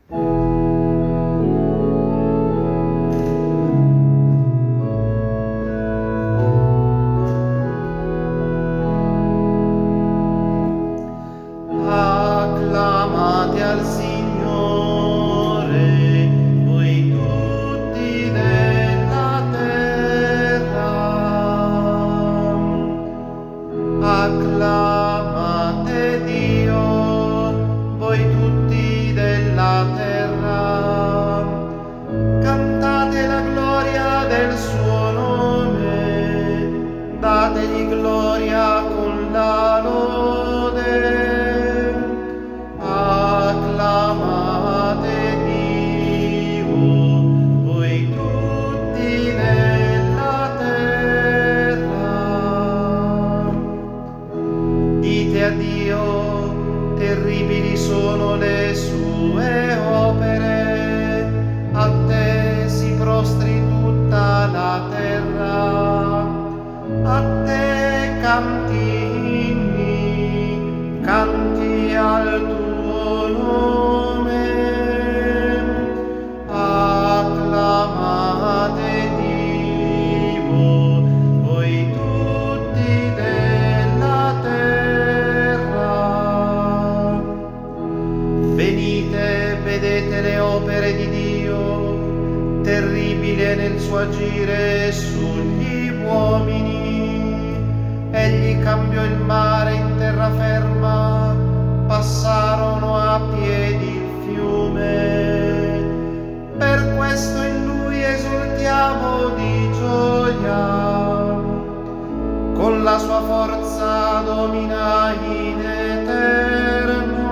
Acclamate al Signore, voi tutti della terra. Acclamate Dio, voi tutti della terra. Cantate la gloria del suo nome, dategli gloria con la lode. Acclamate Dio, voi tutti della terra. Dite a Dio, terribili sono le sue opere, a te si prostri tutta la terra, a te canti inni, canti al tuo nome. Acclamate Dio, voi tutti della terra. Venite, vedete le opere di Dio, terribile nel suo agire sugli uomini. Egli cambiò il mare in terraferma, passarono a piedi il fiume. Per questo in lui esultiamo di gioia, con la sua forza domina in eterno.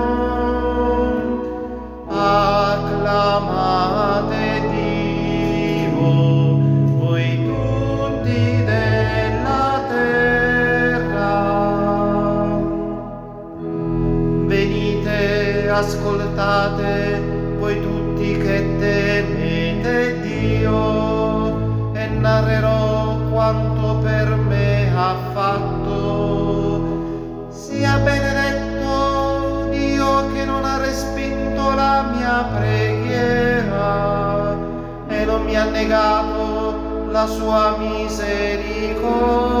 Acclamate Dio, voi tutti della terra. Venite, ascoltate, voi tutti che temete Dio, e narrerò quanto per me ha fatto. Sia benedetto Dio che non ha respinto la mia preghiera e non mi ha negato la sua misericordia.